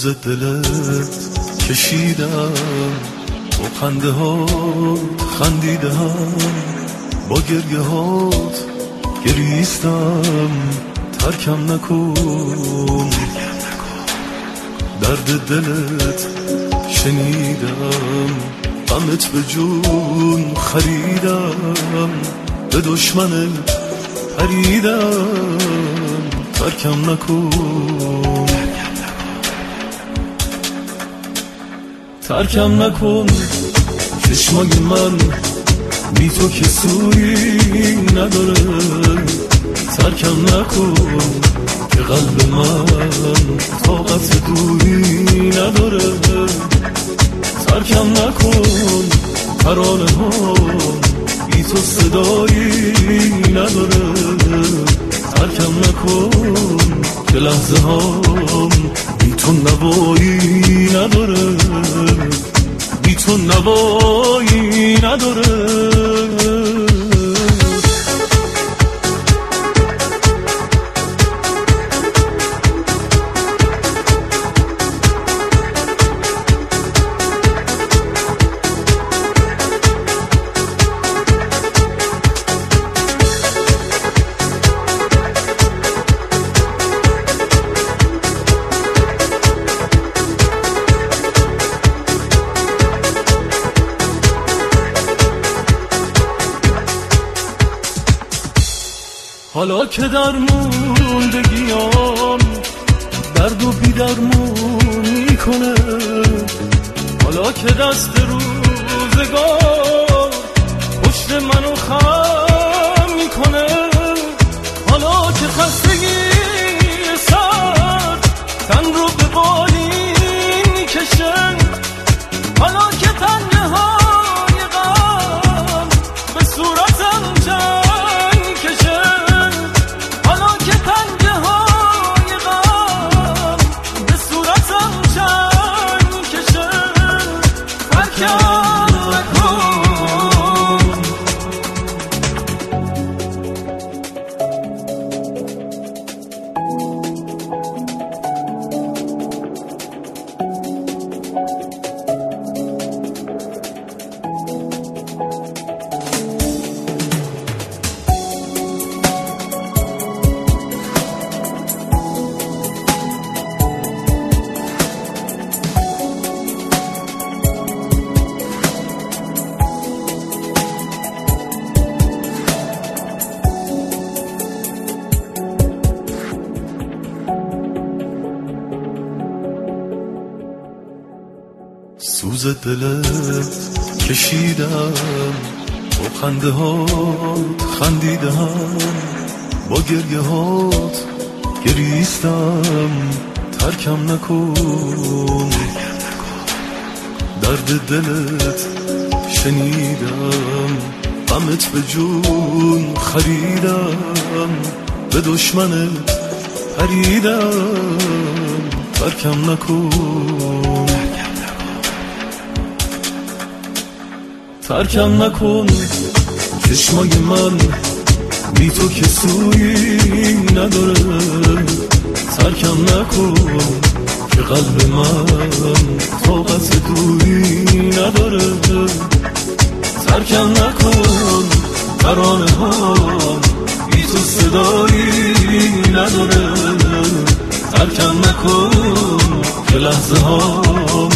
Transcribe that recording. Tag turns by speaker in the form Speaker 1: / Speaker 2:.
Speaker 1: سوز دلت کشیدم، با خنده هات خندیدم، با گریه هات گریستم. ترکم نکن، درد دلت شنیدم، غمت به جون خریدم، به دشمنت پریدم. ترکم نکن، ترکم نکن. چشمای من بی تو که سویی نداره. ترکم نکن که قلب من طاقت دوری نداره. ترکم نکن، ترانه ها بی تو صدایی نداره. ترکم نکن که لحظه هام بی تو نوایی نداره. بی تو نوایی نداره. حالا که در موندگیام درد و بی درمون میکنه، حالا که دست روزگار پشت منو خم میکنه، حالا که خستگی سر تن رو به بالین میکشه، حالا که تنهای غم به صورتم جنگ کشه، سوز دلت کشیدم، با خنده هات خندیدم، با گریه هات گریستم. ترکم نکن، درد دلت شنیدم، غمت به جون خریدم، به دشمنت پریدم. ترکم نکن، ترکم نکن. چشمای من بی تو که سویی نداره. ترکم نکن که قلب من طاقت دوری نداره. ترکم نکن، ترانه ها بی تو صدایی نداره. ترکم نکن که لحظه ها